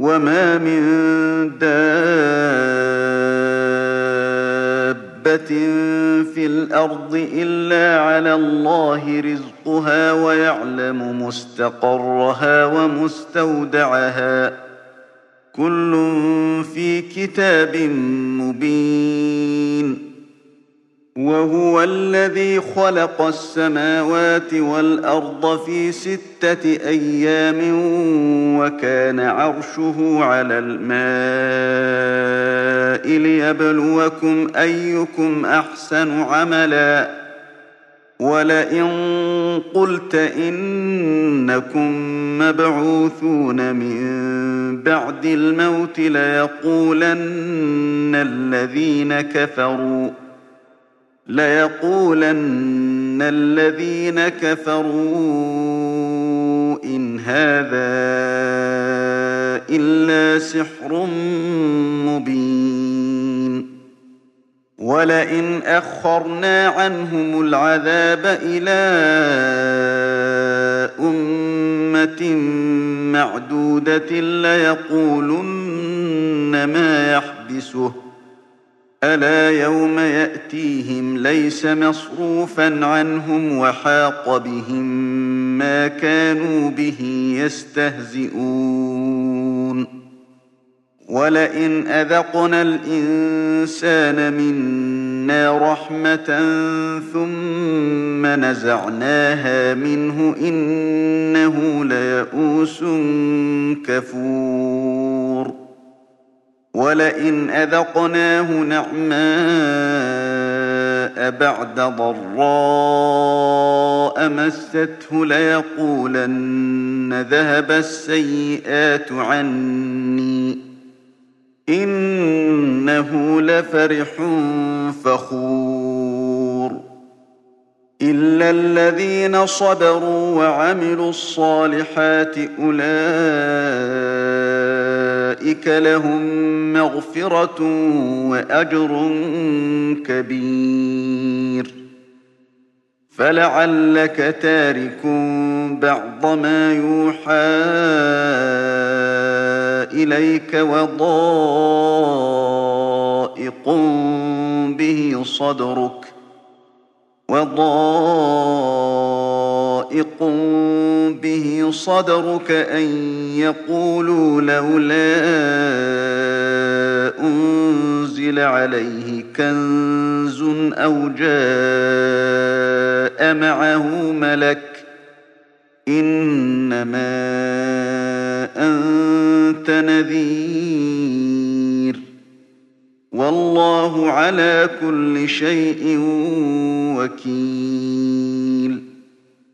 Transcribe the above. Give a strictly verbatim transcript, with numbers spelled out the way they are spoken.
وما من دابة في الأرض إلا على الله رزقها ويعلم مستقرها ومستودعها كل في كتاب مبين وهو الذي خلق السماوات والأرض في ستة أيام وكان عرشه على الماء ليبلوكم أيكم أحسن عملا ولئن قلت إنكم مبعوثون من بعد الموت ليقولن الذين كفروا ليقولن الذين كفروا إن هذا إلا سحر مبين ولئن أخرنا عنهم العذاب إلى أمة معدودة ليقولن ما يحبسه ألا يوم يأتيهم ليس مصروفا عنهم وحاق بهم ما كانوا به يستهزئون ولئن أذقنا الإنسان منا رحمة ثم نزعناها منه إنه ليئوس كفور ولئن أذقناه نعماء بعد ضراء مسته ليقولن ذهب السيئات عني إنه لفرح فخور إلا الذين صبروا وعملوا الصالحات أولئك لهم مغفرة وأجر كبير فلعلك تارك بعض ما يوحى إليك وضائق به صدرك وضائق به صدرك أن يقولوا لولا أنزل عليه كنز أو جاء معه ملك إنما أنت نذير والله على كل شيء وكيل